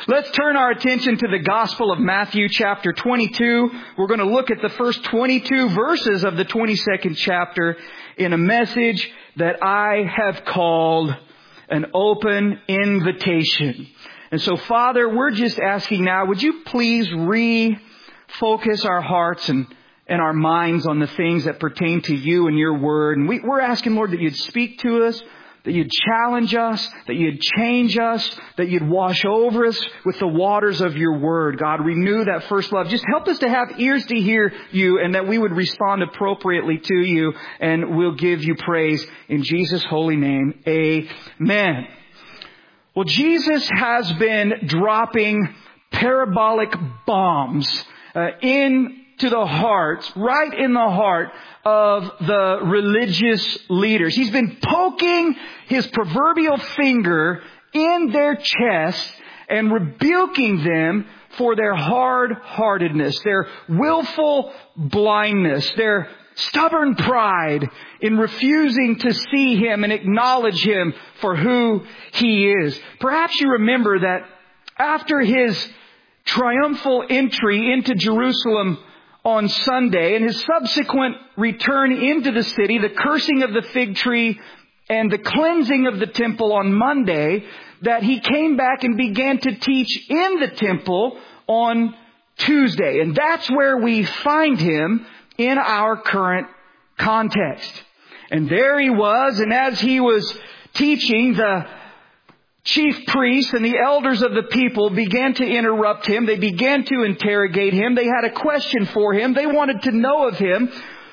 Let's turn our attention to the Gospel of Matthew chapter 22. We're going to look at the first 22 verses of the 22nd chapter in a message that I have called an open invitation. And so, Father, we're just asking now, would you please refocus our hearts and our minds on the things that pertain to you and your word. And we're asking, Lord, that you'd speak to us, that you'd challenge us, that you'd change us, that you'd wash over us with the waters of your word. God, renew that first love. Just help us to have ears to hear you and that we would respond appropriately to you. And we'll give you praise in Jesus' holy name. Amen. Well, Jesus has been dropping parabolic bombs into the hearts, right in the heart of the religious leaders. He's been poking his proverbial finger in their chest and rebuking them for their hard-heartedness, their willful blindness, their stubborn pride in refusing to see him and acknowledge him for who he is. Perhaps you remember that after his triumphal entry into Jerusalem on Sunday and his subsequent return into the city, the cursing of the fig tree and the cleansing of the temple on Monday, that he came back and began to teach in the temple on Tuesday. And that's where we find him in our current context. And there he was, and as he was teaching, the chief priests and the elders of the people began to interrupt him. They began to interrogate him. They had a question for him. They wanted to know of him,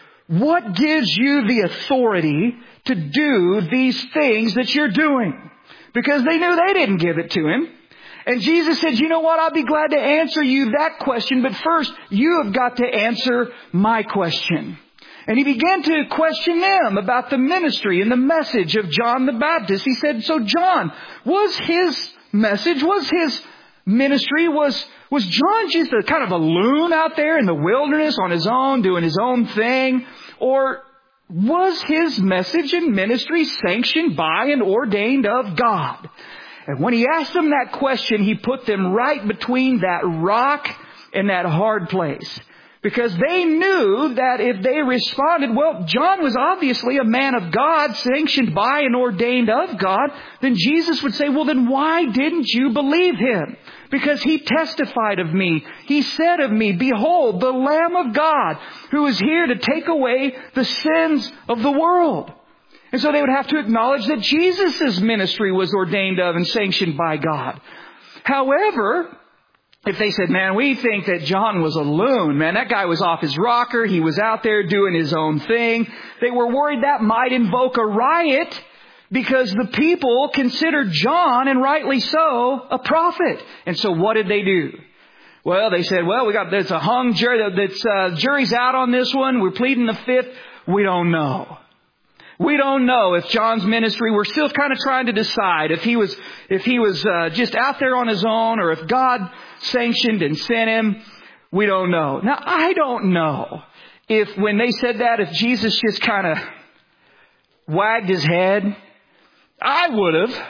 what gives you the authority to do these things that you're doing? Because they knew they didn't give it to him. And Jesus said, you know what? I'll be glad to answer you that question. But first, you have got to answer my question. And he began to question them about the ministry and the message of John the Baptist. He said, so John, was his message, was his ministry, was John just a kind of a loon out there in the wilderness on his own, doing his own thing? Or was his message and ministry sanctioned by and ordained of God? And when he asked them that question, he put them right between that rock and that hard place. Because they knew that if they responded, well, John was obviously a man of God, sanctioned by and ordained of God, then Jesus would say, well, then why didn't you believe him? Because he testified of me. He said of me, behold, the Lamb of God who is here to take away the sins of the world. And so they would have to acknowledge that Jesus' ministry was ordained of and sanctioned by God. However, if they said, man, we think that John was a loon, man, that guy was off his rocker, he was out there doing his own thing, they were worried that might invoke a riot because the people considered John, and rightly so, a prophet. And so what did they do? Well, they said, well, there's a hung jury, jury's out on this one, we're pleading the fifth, we don't know. We don't know if John's ministry, we're still kind of trying to decide if he was just out there on his own or if God sanctioned and sent him. We don't know. Now, I don't know if when they said that, if Jesus just kind of wagged his head. I would have.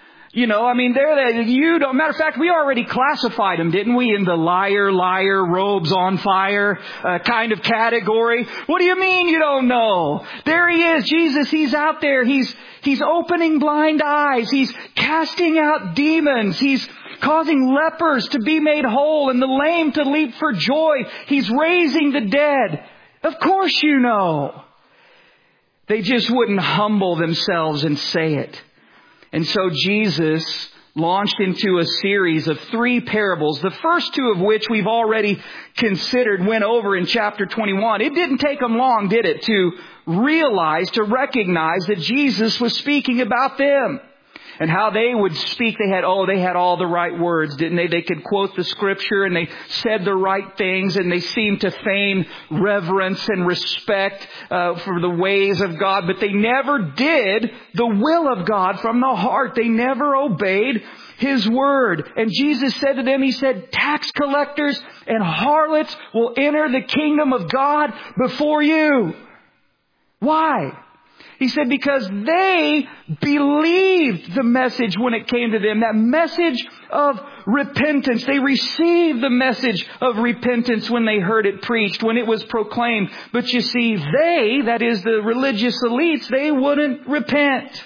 Matter of fact, we already classified him, didn't we, in the liar, robes on fire kind of category. What do you mean you don't know? There he is, Jesus, he's out there. He's opening blind eyes. He's casting out demons. He's causing lepers to be made whole and the lame to leap for joy. He's raising the dead. Of course you know. They just wouldn't humble themselves and say it. And so Jesus launched into a series of 3 parables, the first 2 of which we've already considered, went over in chapter 21. It didn't take them long, did it, to recognize that Jesus was speaking about them. And how they would speak, they had all the right words, didn't they? They could quote the scripture and they said the right things and they seemed to feign reverence and respect for the ways of God. But they never did the will of God from the heart. They never obeyed His word. And Jesus said to them, He said, tax collectors and harlots will enter the kingdom of God before you. Why? He said because they believed the message when it came to them, that message of repentance. They received the message of repentance when they heard it preached, when it was proclaimed. But you see, they, that is the religious elites, they wouldn't repent.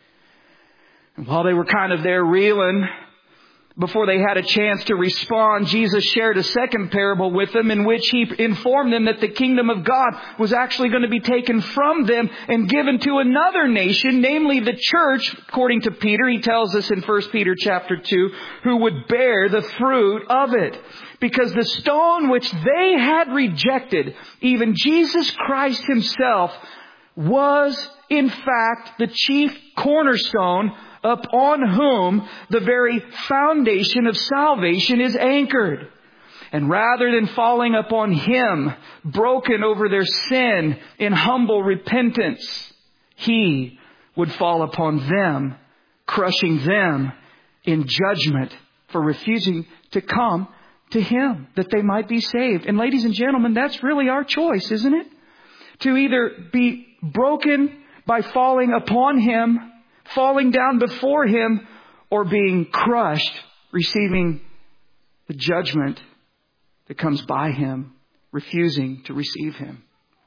And while they were kind of there reeling, before they had a chance to respond, Jesus shared a second parable with them in which He informed them that the kingdom of God was actually going to be taken from them and given to another nation, namely the church, according to Peter. He tells us in 1 Peter chapter 2, who would bear the fruit of it. Because the stone which they had rejected, even Jesus Christ Himself, was in fact the chief cornerstone upon whom the very foundation of salvation is anchored. And rather than falling upon Him, broken over their sin in humble repentance, He would fall upon them, crushing them in judgment for refusing to come to Him, that they might be saved. And ladies and gentlemen, that's really our choice, isn't it? To either be broken by falling upon Him, falling down before Him, or being crushed, receiving the judgment that comes by Him, refusing to receive Him.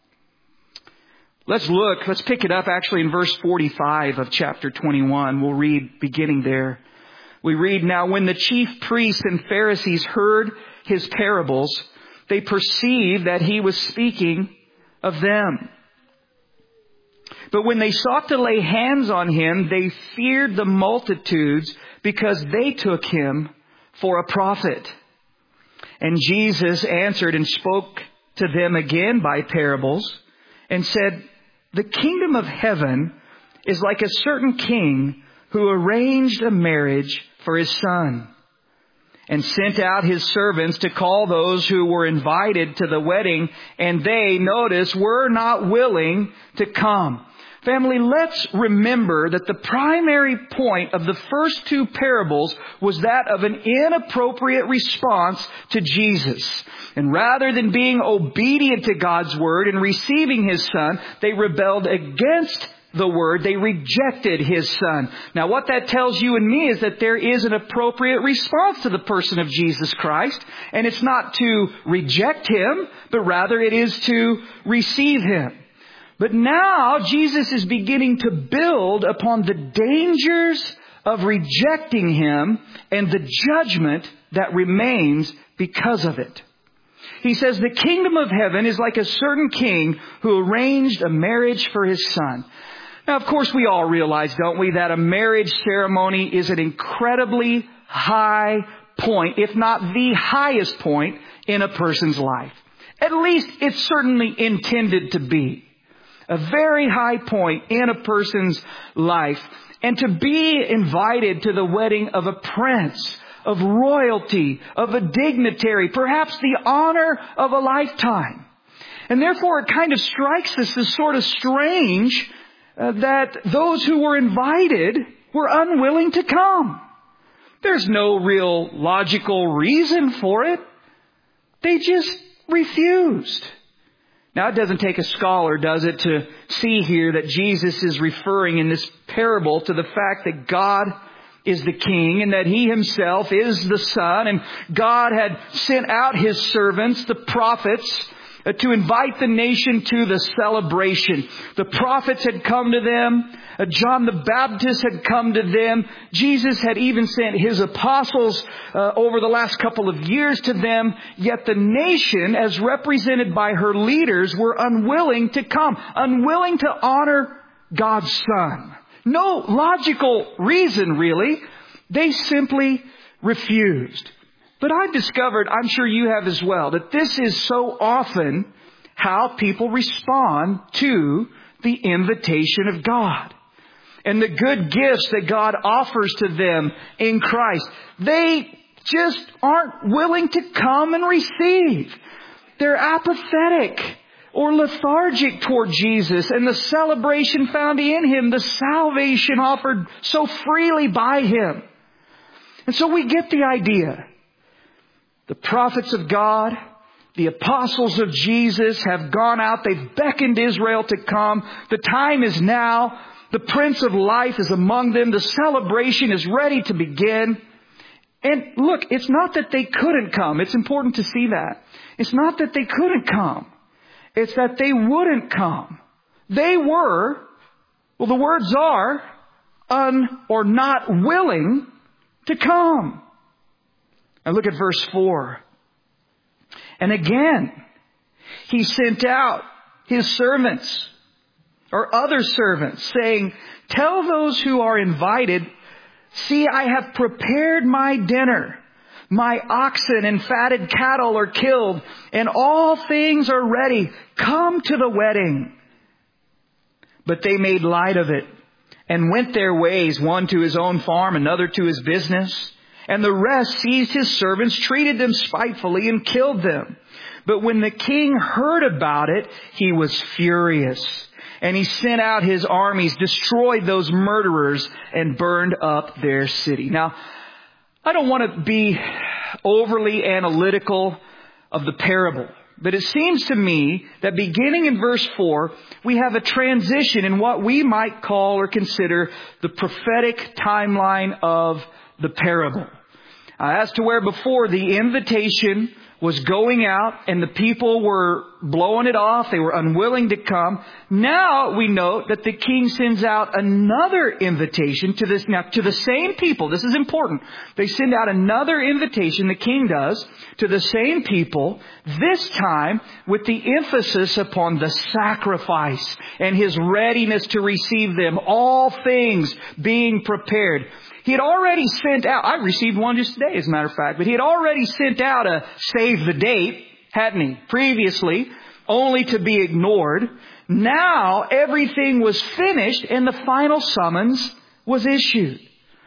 Let's pick it up actually in verse 45 of chapter 21. We'll read beginning there. We read, "Now when the chief priests and Pharisees heard His parables, they perceived that He was speaking of them. But when they sought to lay hands on Him, they feared the multitudes because they took Him for a prophet. And Jesus answered and spoke to them again by parables and said, 'The kingdom of heaven is like a certain king who arranged a marriage for his son and sent out his servants to call those who were invited to the wedding, and they, notice, were not willing to come.'" Family, let's remember that the primary point of the first two parables was that of an inappropriate response to Jesus. And rather than being obedient to God's word and receiving His Son, they rebelled against the word. They rejected His Son. Now, what that tells you and me is that there is an appropriate response to the person of Jesus Christ. And it's not to reject Him, but rather it is to receive Him. But now Jesus is beginning to build upon the dangers of rejecting Him and the judgment that remains because of it. He says, "The kingdom of heaven is like a certain king who arranged a marriage for his son." Now, of course, we all realize, don't we, that a marriage ceremony is an incredibly high point, if not the highest point in a person's life. At least it's certainly intended to be. A very high point in a person's life. And to be invited to the wedding of a prince, of royalty, of a dignitary, perhaps the honor of a lifetime. And therefore it kind of strikes us as sort of strange that those who were invited were unwilling to come. There's no real logical reason for it. They just refused. Now, it doesn't take a scholar, does it, to see here that Jesus is referring in this parable to the fact that God is the king and that He Himself is the Son, and God had sent out His servants, the prophets, to invite the nation to the celebration. The prophets had come to them. John the Baptist had come to them. Jesus had even sent His apostles over the last couple of years to them. Yet the nation, as represented by her leaders, were unwilling to come, unwilling to honor God's Son. No logical reason, really. They simply refused. But I've discovered, I'm sure you have as well, that this is so often how people respond to the invitation of God and the good gifts that God offers to them in Christ. They just aren't willing to come and receive. They're apathetic or lethargic toward Jesus and the celebration found in Him, the salvation offered so freely by Him. And so we get the idea. The prophets of God, The apostles of Jesus have gone out. They've beckoned Israel to come. The time is now. The Prince of Life is among them. The celebration is ready to begin. And look, it's not that they couldn't come. It's important to see that. It's not that they couldn't come. It's that they wouldn't come. They were, well, the words are, or not willing to come. Now look at verse 4. And again, He sent out His servants, or other servants, saying, tell those who are invited, see, I have prepared my dinner. My oxen and fatted cattle are killed, and all things are ready. Come to the wedding. But they made light of it, and went their ways, one to his own farm, another to his business. And the rest seized his servants, treated them spitefully, and killed them. But when the king heard about it, he was furious. And he sent out his armies, destroyed those murderers, and burned up their city. Now, I don't want to be overly analytical of the parable, but it seems to me that beginning in verse 4, we have a transition in what we might call or consider the prophetic timeline of the parable. As to where before the invitation was going out and the people were blowing it off. They were unwilling to come. Now we note that the king sends out another invitation to the same people. This is important. They send out another invitation, the king does, to the same people, this time with the emphasis upon the sacrifice and his readiness to receive them, all things being prepared. He had already sent out, I received one just today as a matter of fact, but he had already sent out a save the date, hadn't he, previously, only to be ignored. Now everything was finished and the final summons was issued.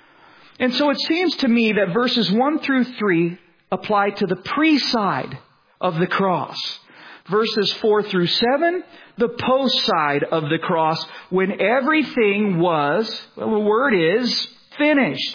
And so it seems to me that verses 1 through 3 apply to the pre-side of the cross. Verses 4 through 7, the post side of the cross, when everything was, well, the word is, finished.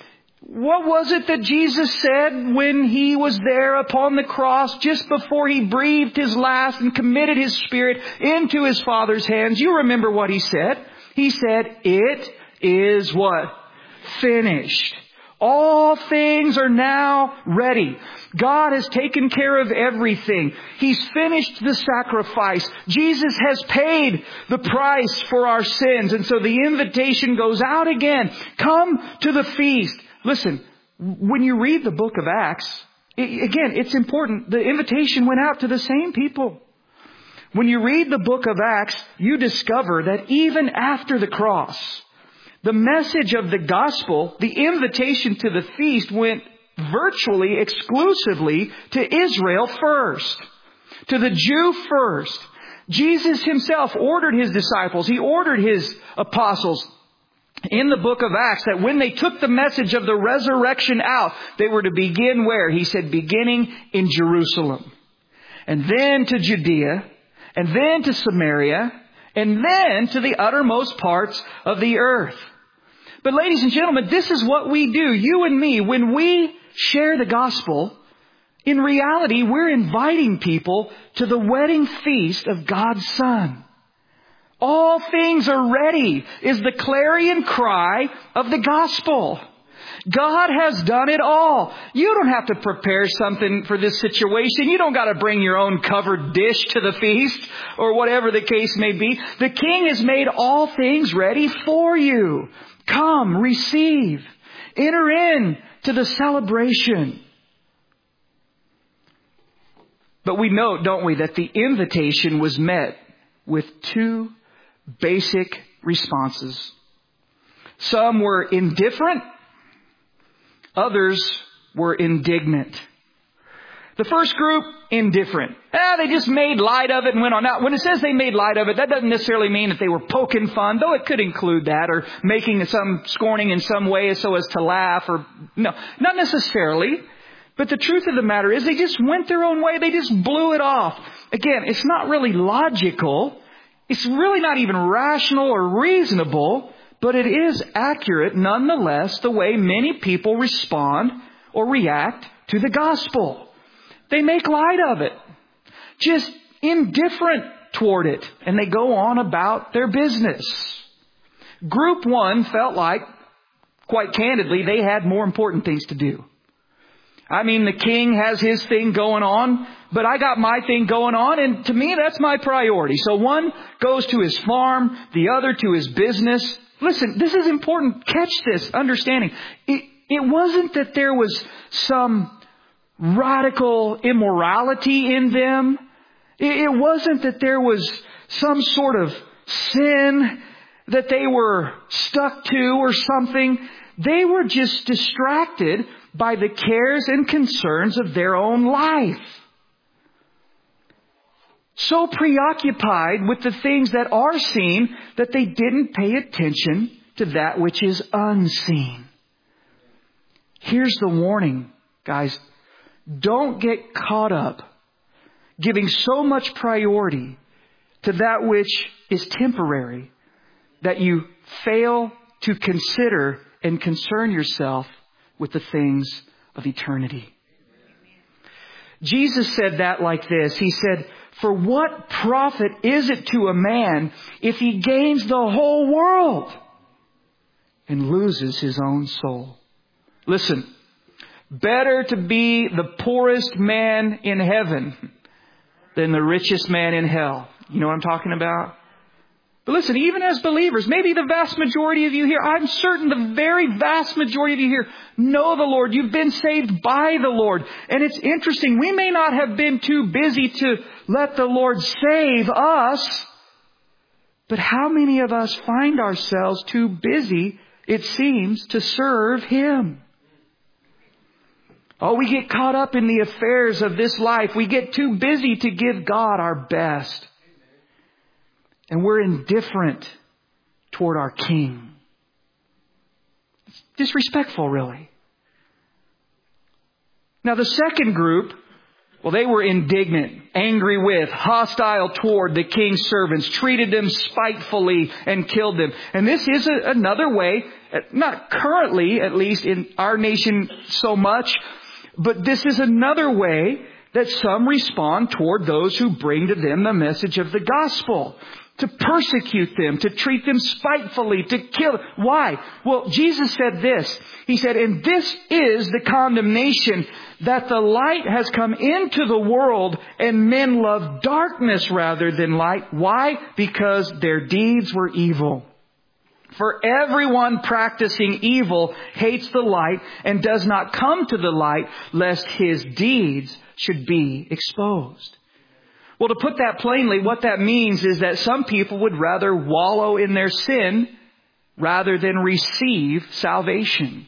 What was it that Jesus said when He was there upon the cross just before He breathed His last and committed His spirit into His Father's hands? You remember what He said. He said, it is what? Finished. All things are now ready. God has taken care of everything. He's finished the sacrifice. Jesus has paid the price for our sins. And so the invitation goes out again. Come to the feast. Listen, when you read the book of Acts, again, it's important. The invitation went out to the same people. When you read the book of Acts, you discover that even after the cross, the message of the gospel, the invitation to the feast, went virtually exclusively to Israel first, to the Jew first. Jesus Himself ordered His disciples, He ordered His apostles in the book of Acts that when they took the message of the resurrection out, they were to begin where? He said, beginning in Jerusalem, and then to Judea, and then to Samaria, and then to the uttermost parts of the earth. But ladies and gentlemen, this is what we do, you and me, when we share the gospel. In reality, we're inviting people to the wedding feast of God's Son. All things are ready is the clarion cry of the gospel. God has done it all. You don't have to prepare something for this situation. You don't got to bring your own covered dish to the feast or whatever the case may be. The King has made all things ready for you. Come, receive, enter in to the celebration. But we note, don't we, that the invitation was met with two basic responses. Some were indifferent, others were indignant. The first group, indifferent. They just made light of it and went on. Now, when it says they made light of it, that doesn't necessarily mean that they were poking fun, though it could include that, or making some scorning in some way so as to laugh, or no, not necessarily. But the truth of the matter is they just went their own way. They just blew it off. Again, it's not really logical. It's really not even rational or reasonable, but it is accurate nonetheless the way many people respond or react to the gospel. They make light of it. just indifferent toward it, and they go on about their business. Group one felt like, quite candidly, they had more important things to do. I mean, the king has his thing going on, but I got my thing going on, and to me, that's my priority. So one goes to his farm, the other to his business. Listen, this is important. Catch this understanding. It wasn't that there was some radical immorality in them. It wasn't that there was some sort of sin that they were stuck to or something. They were just distracted by the cares and concerns of their own life. So preoccupied with the things that are seen that they didn't pay attention to that which is unseen. Here's the warning, guys. Don't get caught up giving so much priority to that which is temporary that you fail to consider and concern yourself with the things of eternity. Jesus said that like this. He said, "For what profit is it to a man if he gains the whole world and loses his own soul?" Listen, better to be the poorest man in heaven than the richest man in hell. You know what I'm talking about? But listen, even as believers, maybe the vast majority of you here, I'm certain the very vast majority of you here know the Lord. You've been saved by the Lord. And it's interesting, we may not have been too busy to let the Lord save us, but how many of us find ourselves too busy, it seems, to serve Him? Oh, we get caught up in the affairs of this life. We get too busy to give God our best. And we're indifferent toward our King. It's disrespectful, really. Now, the second group, well, they were indignant, angry with, hostile toward the king's servants, treated them spitefully and killed them. And this is another way, not currently, at least in our nation so much, but this is another way that some respond toward those who bring to them the message of the gospel. To persecute them, to treat them spitefully, to kill. Why? Well, Jesus said this. He said, "And this is the condemnation, that the light has come into the world, and men love darkness rather than light." Why? Because their deeds were evil. For everyone practicing evil hates the light and does not come to the light, lest his deeds should be exposed. Well, to put that plainly, what that means is that some people would rather wallow in their sin rather than receive salvation.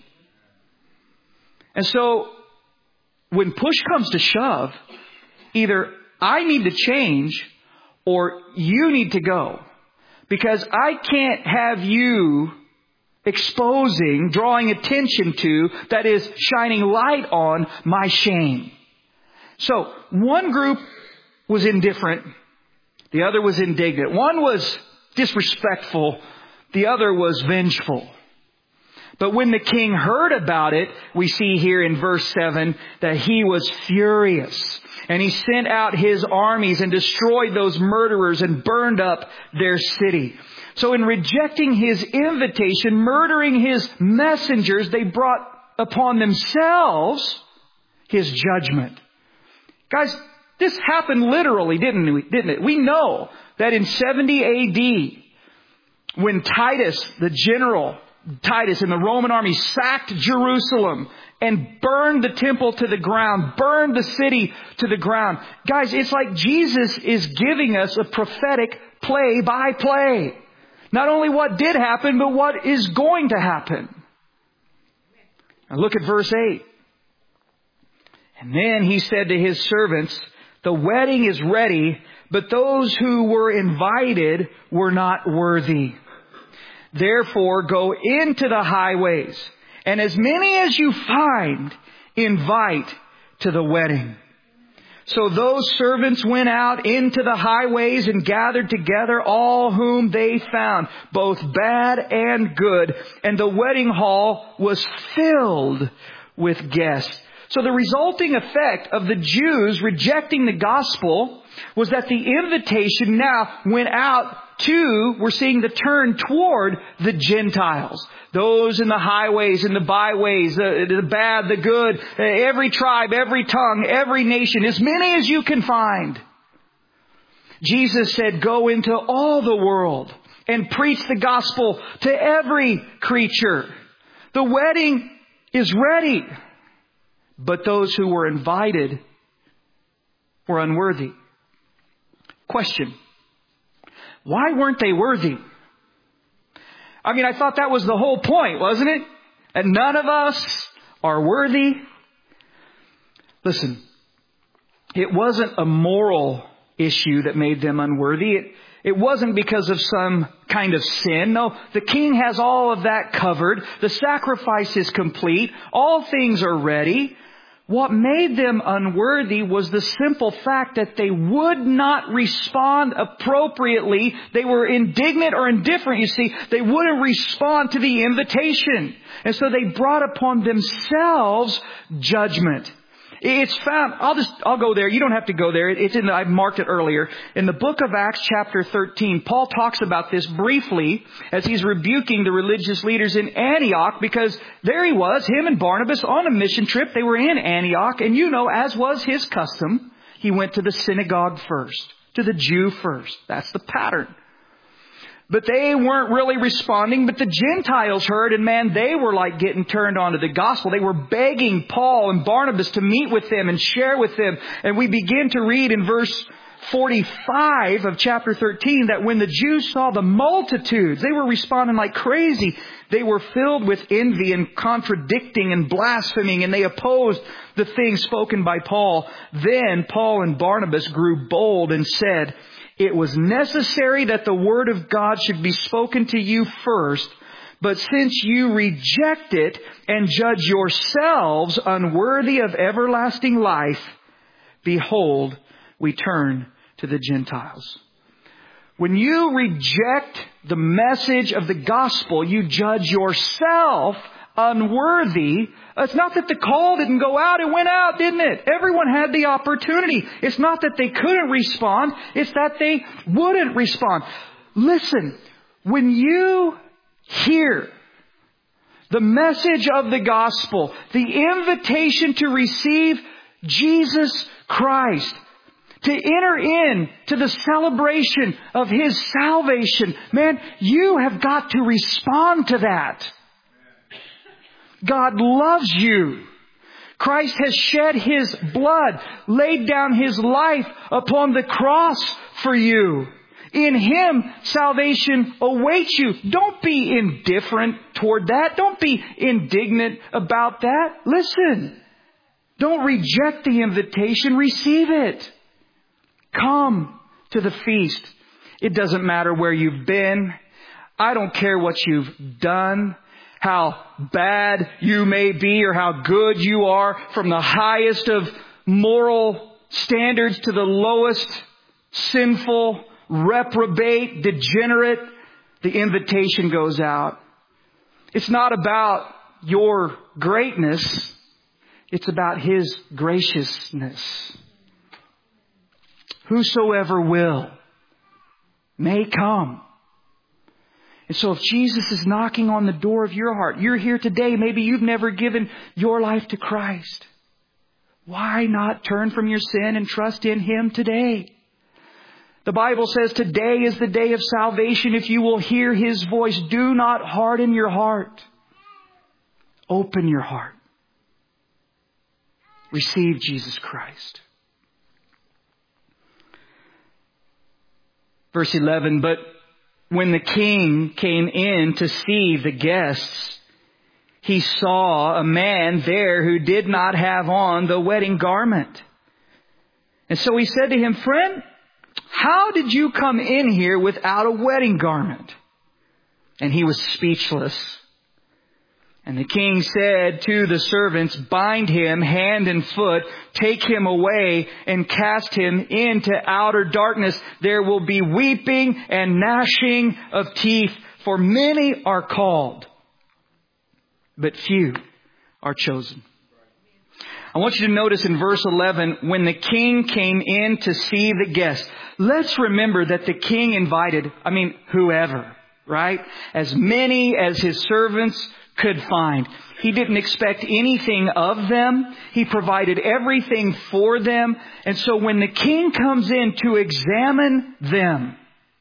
And so, when push comes to shove, either I need to change or you need to go. Because I can't have you exposing, drawing attention to, that is, shining light on my shame. So, one group was indifferent. The other was indignant. One was disrespectful. The other was vengeful. But when the king heard about it, we see here in verse 7 that he was furious. And he sent out his armies and destroyed those murderers and burned up their city. So in rejecting his invitation, murdering his messengers, they brought upon themselves his judgment. Guys, this happened literally, didn't it? We know that in 70 A.D., when Titus, the general Titus in the Roman army, sacked Jerusalem and burned the temple to the ground, burned the city to the ground. Guys, it's like Jesus is giving us a prophetic play-by-play. Not only what did happen, but what is going to happen. Now look at verse 8. "And then he said to his servants, 'The wedding is ready, but those who were invited were not worthy. Therefore go into the highways, and as many as you find, invite to the wedding.' So those servants went out into the highways and gathered together all whom they found, both bad and good, and the wedding hall was filled with guests." So the resulting effect of the Jews rejecting the gospel was that the invitation now went out to, we're seeing the turn toward the Gentiles. Those in the highways and the byways, the bad, the good, every tribe, every tongue, every nation, as many as you can find. Jesus said, go into all the world and preach the gospel to every creature. The wedding is ready, but those who were invited were unworthy. Question: why weren't they worthy? I mean, I thought that was the whole point, wasn't it? And none of us are worthy. Listen, it wasn't a moral issue that made them unworthy. It wasn't because of some kind of sin. No, the King has all of that covered. The sacrifice is complete. All things are ready. What made them unworthy was the simple fact that they would not respond appropriately. They were indignant or indifferent, you see. They wouldn't respond to the invitation. And so they brought upon themselves judgment. It's found, I'll go there. You don't have to go there. I've marked it earlier. In the book of Acts chapter 13, Paul talks about this briefly as he's rebuking the religious leaders in Antioch, because there he was, him and Barnabas on a mission trip. They were in Antioch, and as was his custom, he went to the synagogue first, to the Jew first. That's the pattern. But they weren't really responding. But the Gentiles heard, and man, they were like getting turned on to the gospel. They were begging Paul and Barnabas to meet with them and share with them. And we begin to read in verse 45 of chapter 13 that when the Jews saw the multitudes, they were responding like crazy. They were filled with envy and contradicting and blaspheming, and they opposed the things spoken by Paul. Then Paul and Barnabas grew bold and said, it was necessary that the word of God should be spoken to you first, but since you reject it and judge yourselves unworthy of everlasting life, behold, we turn to the Gentiles. When you reject the message of the gospel, you judge yourself unworthy. It's not that the call didn't go out. It went out, didn't it? Everyone had the opportunity. It's not that they couldn't respond. It's that they wouldn't respond. Listen, when you hear the message of the gospel, the invitation to receive Jesus Christ, to enter in to the celebration of His salvation, man, you have got to respond to that. God loves you. Christ has shed His blood, laid down His life upon the cross for you. In Him, salvation awaits you. Don't be indifferent toward that. Don't be indignant about that. Listen. Don't reject the invitation. Receive it. Come to the feast. It doesn't matter where you've been. I don't care what you've done, how bad you may be or how good you are, from the highest of moral standards to the lowest sinful, reprobate, degenerate. The invitation goes out. It's not about your greatness. It's about His graciousness. Whosoever will may come. And so if Jesus is knocking on the door of your heart, you're here today, maybe you've never given your life to Christ. Why not turn from your sin and trust in Him today? The Bible says today is the day of salvation. If you will hear His voice, do not harden your heart. Open your heart. Receive Jesus Christ. Verse 11, but when the king came in to see the guests, he saw a man there who did not have on the wedding garment. And so he said to him, friend, how did you come in here without a wedding garment? And he was speechless. And the king said to the servants, bind him hand and foot, take him away and cast him into outer darkness. There will be weeping and gnashing of teeth, for many are called, but few are chosen. I want you to notice in verse 11, when the king came in to see the guests. Let's remember that the king invited, whoever, right? As many as his servants could find. He didn't expect anything of them. He provided everything for them. And so when the king comes in to examine them,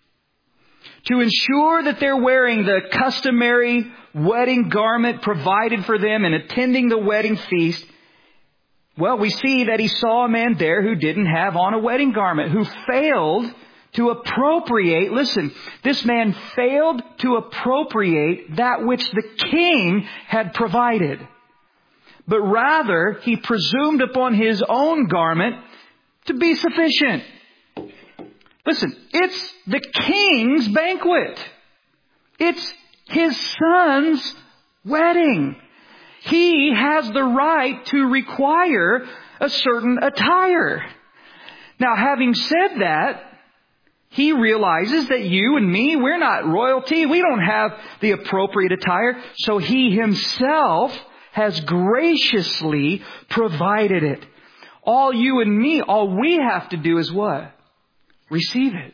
to ensure that they're wearing the customary wedding garment provided for them and attending the wedding feast, well, we see that he saw a man there who didn't have on a wedding garment, who failed to appropriate. Listen, this man failed to appropriate that which the king had provided. But rather, he presumed upon his own garment to be sufficient. Listen, it's the king's banquet. It's his son's wedding. He has the right to require a certain attire. Now, having said that, he realizes that you and me, we're not royalty. We don't have the appropriate attire. So he himself has graciously provided it. All you and me, all we have to do is what? Receive it.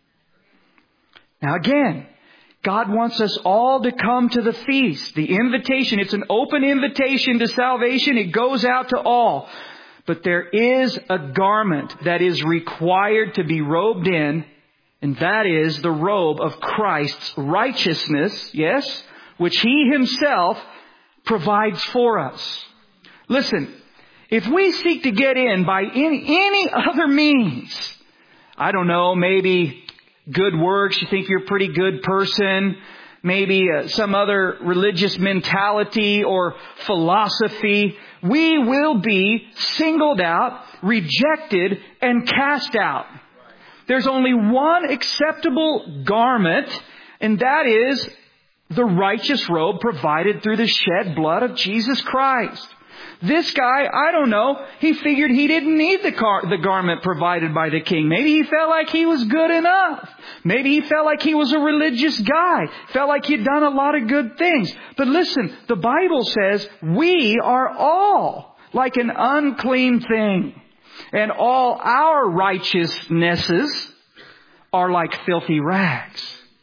Now again, God wants us all to come to the feast. The invitation, it's an open invitation to salvation. It goes out to all. But there is a garment that is required to be robed in, and that is the robe of Christ's righteousness, yes, which He Himself provides for us. Listen, if we seek to get in by any other means, I don't know, maybe good works, you think you're a pretty good person, maybe some other religious mentality or philosophy, we will be singled out, rejected, and cast out. There's only one acceptable garment, and that is the righteous robe provided through the shed blood of Jesus Christ. This guy, I don't know, he figured he didn't need the garment provided by the king. Maybe he felt like he was good enough. Maybe he felt like he was a religious guy. Felt like he'd done a lot of good things. But listen, the Bible says we are all like an unclean thing. And all our righteousnesses are like filthy rags.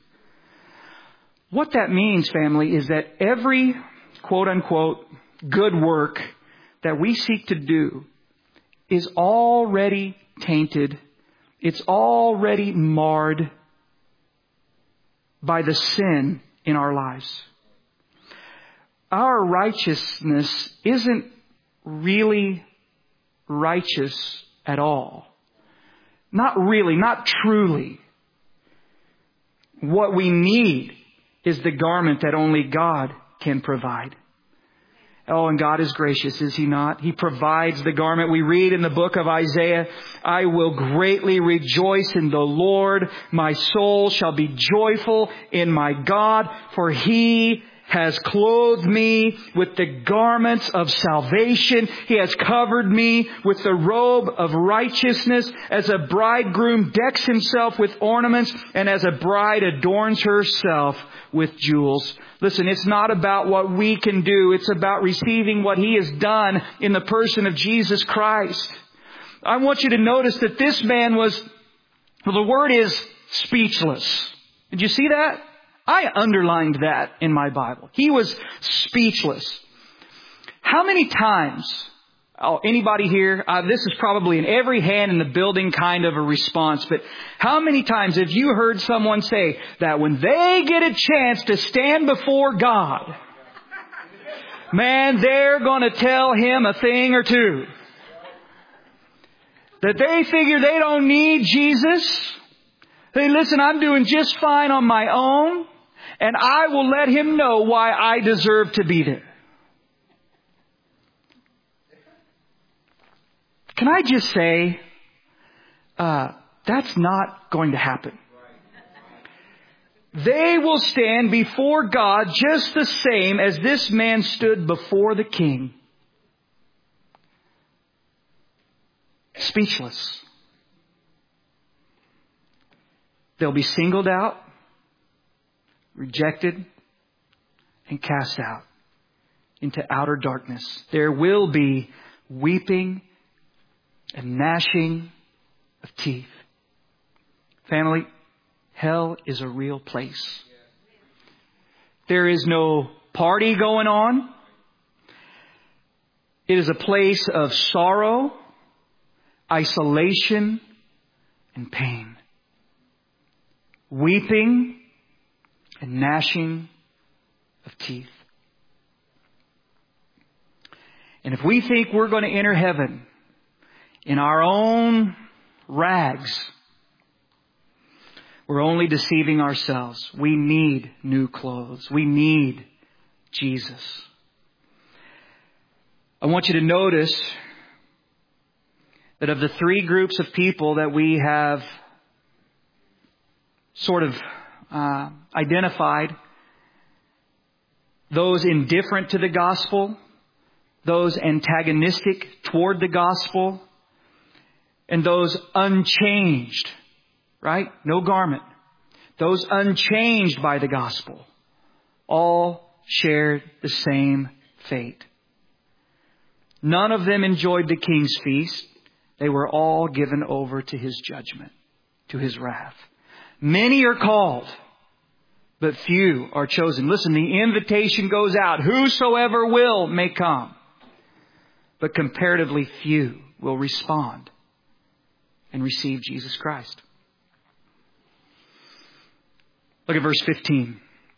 What that means, family, is that every quote-unquote good work that we seek to do is already tainted. It's already marred by the sin in our lives. Our righteousness isn't really righteous at all. Not really, not truly. What we need is the garment that only God can provide. Oh, and God is gracious, is He not? He provides the garment. We read in the book of Isaiah, I will greatly rejoice in the Lord. My soul shall be joyful in my God, for He has clothed me with the garments of salvation. He has covered me with the robe of righteousness, as a bridegroom decks himself with ornaments, and as a bride adorns herself with jewels. Listen, it's not about what we can do. It's about receiving what He has done in the person of Jesus Christ. I want you to notice that this man was, the word is speechless. Did you see that? I underlined that in my Bible. He was speechless. How many times, anybody here, this is probably in every hand in the building kind of a response, but how many times have you heard someone say that when they get a chance to stand before God, man, they're going to tell Him a thing or two? That they figure they don't need Jesus. Hey, listen, I'm doing just fine on my own, and I will let Him know why I deserve to be there. Can I just say, that's not going to happen. They will stand before God just the same as this man stood before the king. Speechless. They'll be singled out, rejected, and cast out into outer darkness. There will be weeping and gnashing of teeth. Family, hell is a real place. There is no party going on. It is a place of sorrow, isolation, and pain. Weeping and gnashing of teeth. And if we think we're going to enter heaven in our own rags, we're only deceiving ourselves. We need new clothes. We need Jesus. I want you to notice that of the three groups of people that we have sort of identified, those indifferent to the gospel, those antagonistic toward the gospel, and those unchanged, right? No garment. Those unchanged by the gospel all shared the same fate. None of them enjoyed the king's feast. They were all given over to his judgment, to his wrath. Many are called, but few are chosen. Listen, the invitation goes out. Whosoever will may come. But comparatively few will respond and receive Jesus Christ. Look at verse 15.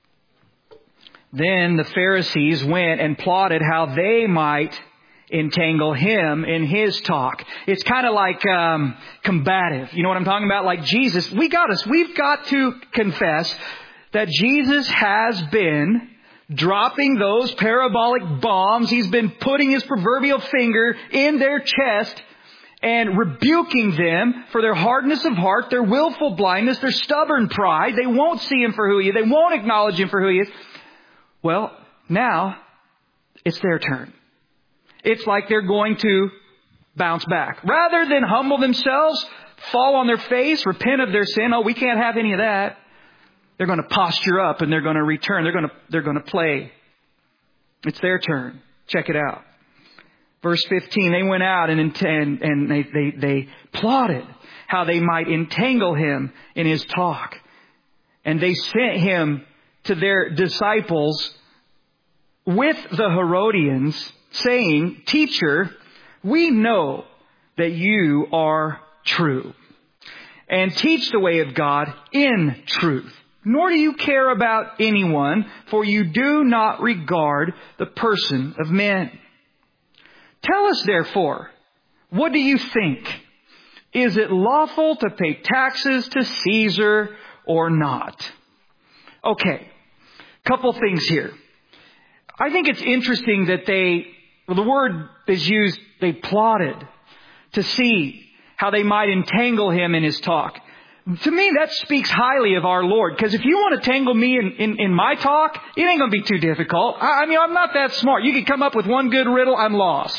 Then the Pharisees went and plotted how they might entangle him in his talk. It's kind of like combative. You know what I'm talking about? Like Jesus, we've got to confess that Jesus has been dropping those parabolic bombs. He's been putting his proverbial finger in their chest and rebuking them for their hardness of heart, their willful blindness, their stubborn pride. They won't see him for who he is. They won't acknowledge him for who he is. Well, now it's their turn. It's like they're going to bounce back. Rather than humble themselves, fall on their face, repent of their sin. Oh, we can't have any of that. They're going to posture up and they're going to return. They're going to play. It's their turn. Check it out. Verse 15, they went out and they plotted how they might entangle him in his talk. And they sent him to their disciples with the Herodians, saying, Teacher, we know that you are true, and teach the way of God in truth. Nor do you care about anyone, for you do not regard the person of men. Tell us, therefore, what do you think? Is it lawful to pay taxes to Caesar or not? Okay, couple things here. I think it's interesting that the word is used, they plotted to see how they might entangle him in his talk. To me, that speaks highly of our Lord. Because if you want to tangle me in my talk, it ain't going to be too difficult. I mean, I'm not that smart. You can come up with one good riddle, I'm lost.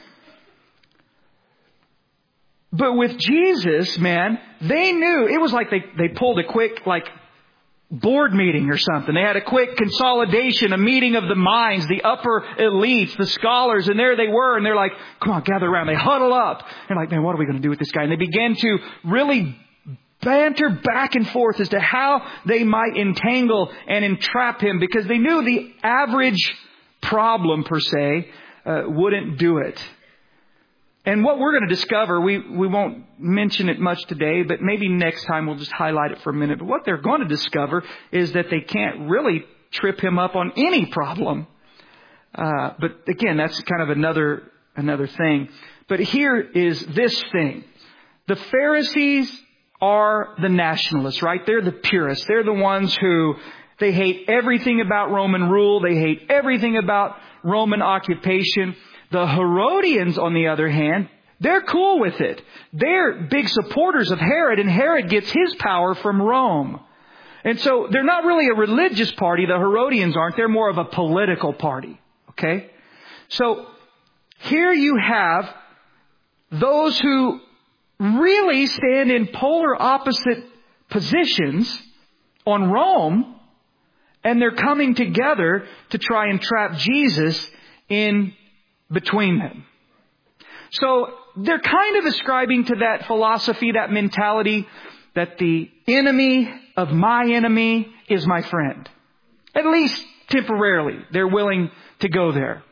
But with Jesus, man, they knew. It was like they pulled a quick, board meeting or something. They had a quick consolidation, a meeting of the minds, the upper elites, the scholars, and there they were, and they're like, come on, gather around. They huddle up. They're like, man, what are we going to do with this guy? And they began to really banter back and forth as to how they might entangle and entrap him, because they knew the average problem, per se, wouldn't do it. And what we're going to discover, we won't mention it much today, but maybe next time we'll just highlight it for a minute. But what they're going to discover is that they can't really trip him up on any problem. But again, that's kind of another thing. But here is this thing. The Pharisees are the nationalists, right? They're the purists. They're the ones who, they hate everything about Roman rule. They hate everything about Roman occupation. The Herodians, on the other hand, they're cool with it. They're big supporters of Herod, and Herod gets his power from Rome. And so they're not really a religious party. The Herodians aren't. They're more of a political party. Okay? So here you have those who really stand in polar opposite positions on Rome, and they're coming together to try and trap Jesus in between them. So they're kind of ascribing to that philosophy, that mentality, that the enemy of my enemy is my friend. At least temporarily, they're willing to go there.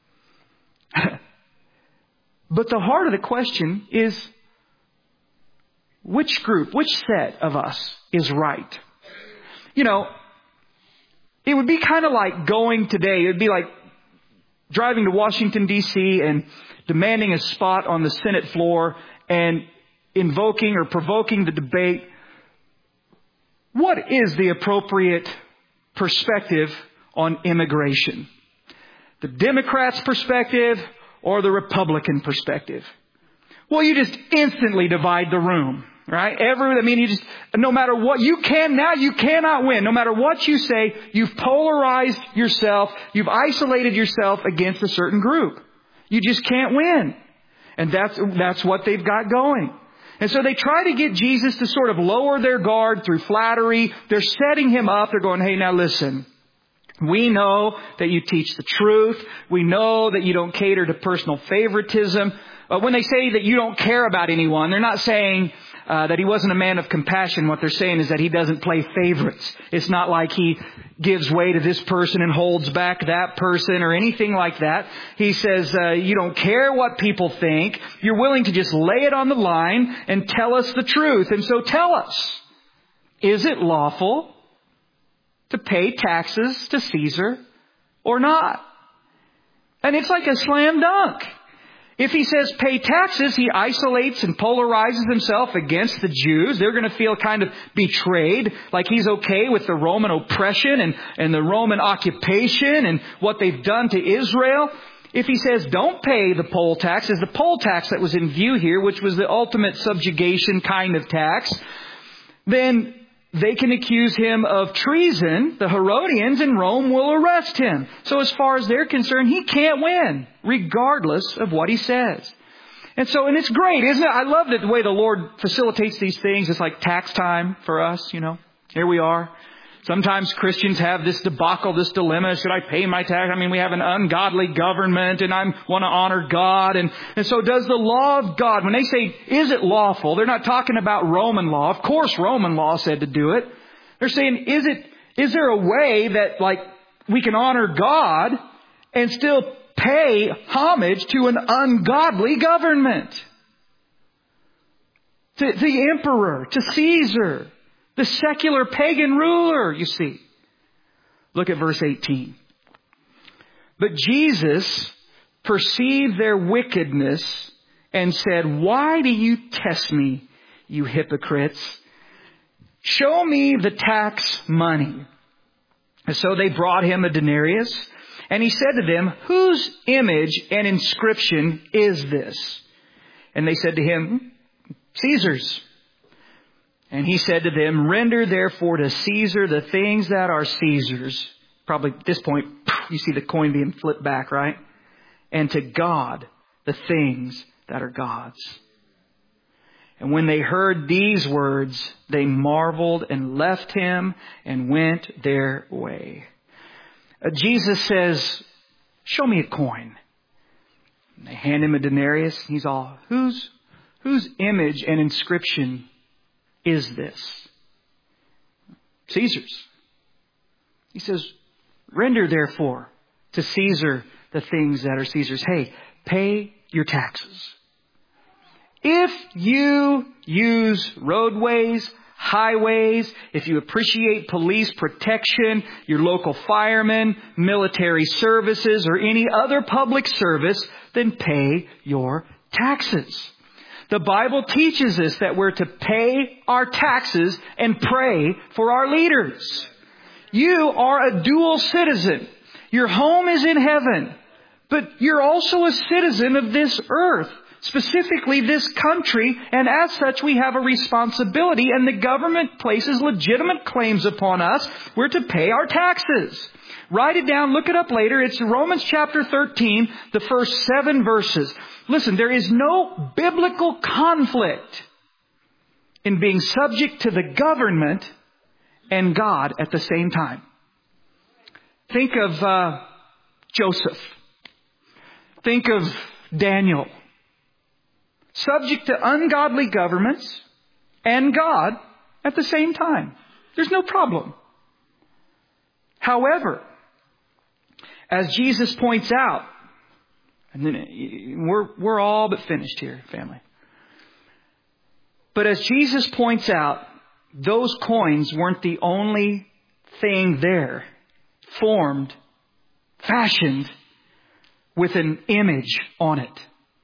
But the heart of the question is, which group, which set of us is right? You know, it would be kind of like going today, it would be like driving to Washington, D.C. and demanding a spot on the Senate floor and invoking or provoking the debate. What is the appropriate perspective on immigration? The Democrats' perspective or the Republican perspective? Well, you just instantly divide the room, right? No matter what, you cannot win. No matter what you say, you've polarized yourself. You've isolated yourself against a certain group. You just can't win. And that's what they've got going. And so they try to get Jesus to sort of lower their guard through flattery. They're setting him up. They're going, hey, now listen. We know that you teach the truth. We know that you don't cater to personal favoritism. When they say that you don't care about anyone, they're not saying that he wasn't a man of compassion. What they're saying is that he doesn't play favorites. It's not like he gives way to this person and holds back that person or anything like that. He says you don't care what people think. You're willing to just lay it on the line and tell us the truth. And so tell us, is it lawful to pay taxes to Caesar or not? And it's like a slam dunk. If he says pay taxes, he isolates and polarizes himself against the Jews. They're going to feel kind of betrayed, like he's okay with the Roman oppression and the Roman occupation and what they've done to Israel. If he says don't pay the poll tax, as the poll tax that was in view here, which was the ultimate subjugation kind of tax, then they can accuse him of treason. The Herodians in Rome will arrest him. So as far as they're concerned, he can't win, regardless of what he says. And it's great, isn't it? I love the way the Lord facilitates these things. It's like tax time for us, you know. Here we are. Sometimes Christians have this debacle, this dilemma. Should I pay my tax? We have an ungodly government and I want to honor God. And so does the law of God, when they say, is it lawful? They're not talking about Roman law. Of course, Roman law said to do it. They're saying, is there a way that we can honor God and still pay homage to an ungodly government? To the emperor, to Caesar. The secular pagan ruler, you see. Look at verse 18. But Jesus perceived their wickedness and said, why do you test me, you hypocrites? Show me the tax money. And so they brought him a denarius, and he said to them, whose image and inscription is this? And they said to him, Caesar's. And he said to them, render therefore to Caesar the things that are Caesar's. Probably at this point, you see the coin being flipped back, right? And to God the things that are God's. And when they heard these words, they marveled and left him and went their way. Jesus says, show me a coin. And they hand him a denarius. He's all, whose image and inscription is this? Caesar's. He says, render therefore to Caesar the things that are Caesar's. Hey, pay your taxes. If you use roadways, highways, if you appreciate police protection, your local firemen, military services, or any other public service, then pay your taxes. The Bible teaches us that we're to pay our taxes and pray for our leaders. You are a dual citizen. Your home is in heaven, but you're also a citizen of this earth, specifically this country, and as such we have a responsibility, and the government places legitimate claims upon us. We're to pay our taxes. Write it down, look it up later. It's Romans chapter 13, the first 7 verses. Listen, there is no biblical conflict in being subject to the government and God at the same time. Think of Joseph. Think of Daniel. subject to ungodly governments and God at the same time. There's no problem. However, as Jesus points out, and then we're all but finished here, family. But as Jesus points out, those coins weren't the only thing there, formed, fashioned with an image on it.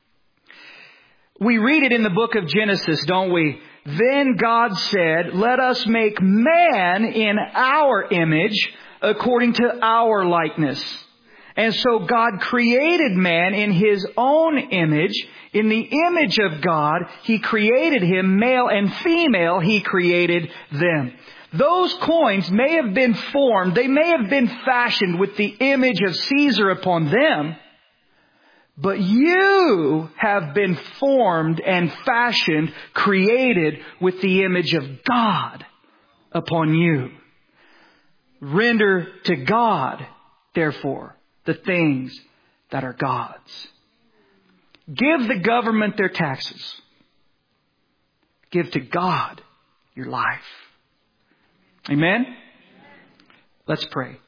We read it in the book of Genesis, don't we? Then God said, let us make man in our image according to our likeness. And so God created man in His own image. In the image of God, He created him, male and female, He created them. Those coins may have been formed, they may have been fashioned with the image of Caesar upon them, but you have been formed and fashioned, created with the image of God upon you. Render to God, therefore, the things that are God's. Give the government their taxes. Give to God your life. Amen? Let's pray.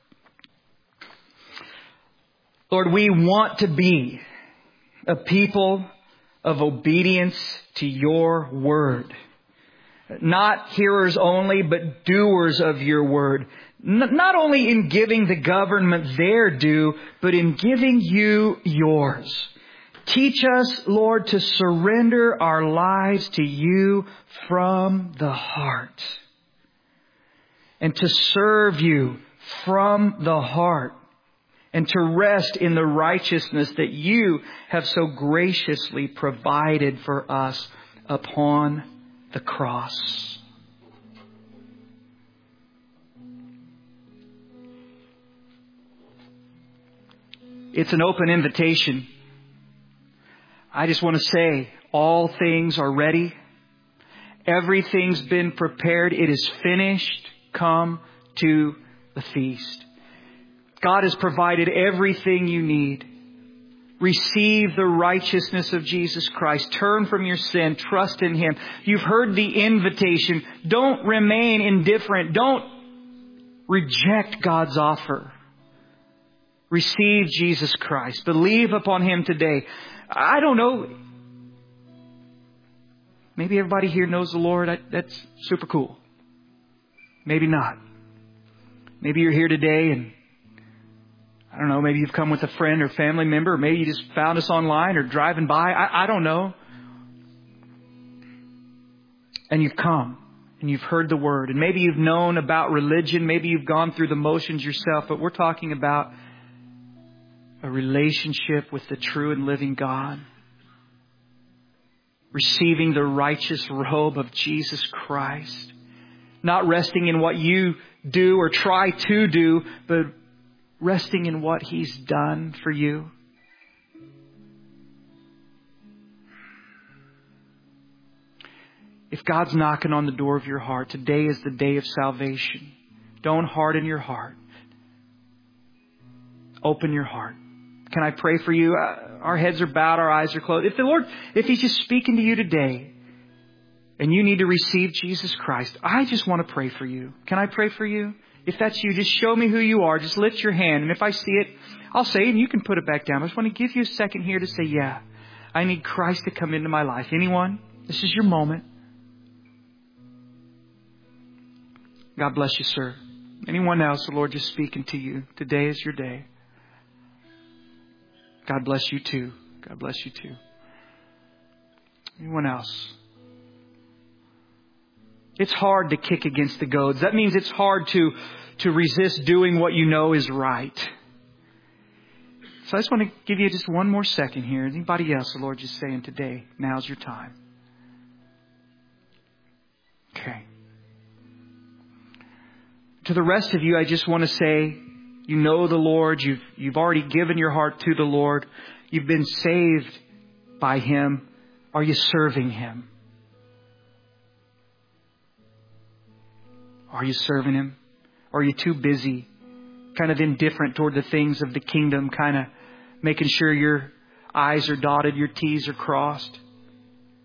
Lord, we want to be a people of obedience to your word. Not hearers only, but doers of your word. Not only in giving the government their due, but in giving you yours. Teach us, Lord, to surrender our lives to you from the heart. And to serve you from the heart. And to rest in the righteousness that you have so graciously provided for us upon the cross. It's an open invitation. I just want to say, all things are ready. Everything's been prepared. It is finished. Come to the feast. God has provided everything you need. Receive the righteousness of Jesus Christ. Turn from your sin. Trust in Him. You've heard the invitation. Don't remain indifferent. Don't reject God's offer. Receive Jesus Christ. Believe upon Him today. I don't know. Maybe everybody here knows the Lord. That's super cool. Maybe not. Maybe you're here today and I don't know, maybe you've come with a friend or family member, or maybe you just found us online or driving by. I don't know. And you've come and you've heard the word. And maybe you've known about religion. Maybe you've gone through the motions yourself. But we're talking about a relationship with the true and living God. Receiving the righteous robe of Jesus Christ. Not resting in what you do or try to do, but resting in what He's done for you. If God's knocking on the door of your heart, today is the day of salvation. Don't harden your heart. Open your heart. Can I pray for you? Our heads are bowed, our eyes are closed. If He's just speaking to you today and you need to receive Jesus Christ, I just want to pray for you. Can I pray for you? If that's you, just show me who you are. Just lift your hand. And if I see it, I'll say it and you can put it back down. I just want to give you a second here to say, yeah, I need Christ to come into my life. Anyone? This is your moment. God bless you, sir. Anyone else, the Lord just speaking to you. Today is your day. God bless you too. God bless you too. Anyone else? It's hard to kick against the goads. That means it's hard to resist doing what you know is right. So I just want to give you just one more second here. Anybody else, the Lord just saying today, now's your time. Okay. To the rest of you, I just want to say, you know the Lord. You've already given your heart to the Lord. You've been saved by Him. Are you serving Him? Are you serving Him? Or are you too busy, kind of indifferent toward the things of the kingdom, kind of making sure your I's are dotted, your T's are crossed?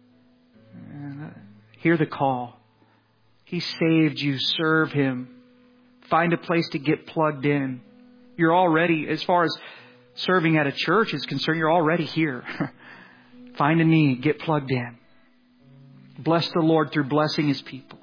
Hear the call. He saved you. Serve Him. Find a place to get plugged in. You're already, as far as serving at a church is concerned, you're already here. Find a need. Get plugged in. Bless the Lord through blessing His people.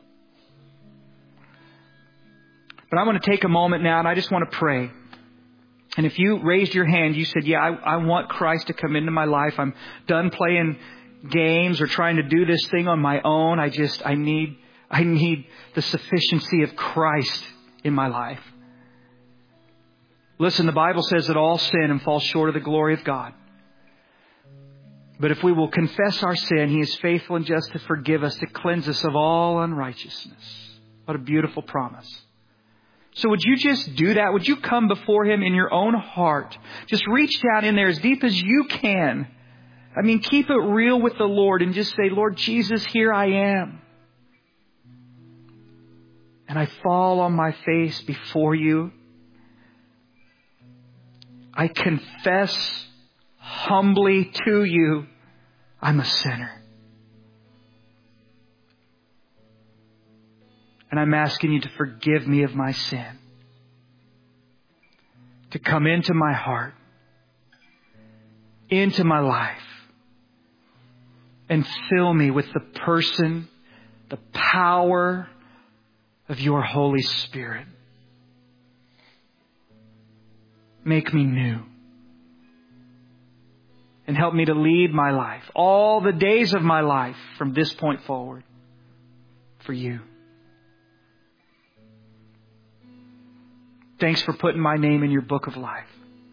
But I want to take a moment now and I just want to pray. And if you raised your hand, you said, yeah, I want Christ to come into my life. I'm done playing games or trying to do this thing on my own. I need the sufficiency of Christ in my life. Listen, the Bible says that all sin and fall short of the glory of God. But if we will confess our sin, He is faithful and just to forgive us, to cleanse us of all unrighteousness. What a beautiful promise. So would you just do that? Would you come before Him in your own heart? Just reach down in there as deep as you can. I mean, keep it real with the Lord and just say, Lord Jesus, here I am. And I fall on my face before You. I confess humbly to You, I'm a sinner. And I'm asking You to forgive me of my sin. To come into my heart, into my life, and fill me with the person, the power of Your Holy Spirit. Make me new. And help me to lead my life, all the days of my life from this point forward, for You. Thanks for putting my name in Your book of life.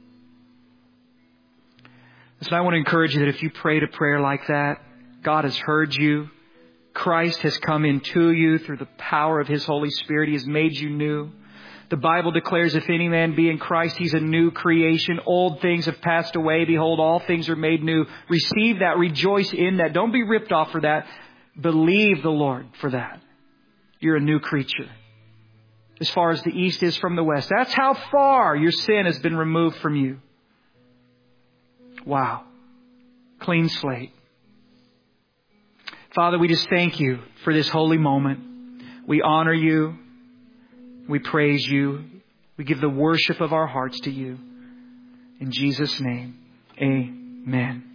So I want to encourage you that if you prayed a prayer like that, God has heard you. Christ has come into you through the power of His Holy Spirit. He has made you new. The Bible declares if any man be in Christ, he's a new creation. Old things have passed away. Behold, all things are made new. Receive that. Rejoice in that. Don't be ripped off for that. Believe the Lord for that. You're a new creature. As far as the east is from the west. That's how far your sin has been removed from you. Wow. Clean slate. Father, we just thank You for this holy moment. We honor You. We praise You. We give the worship of our hearts to You. In Jesus' name, amen.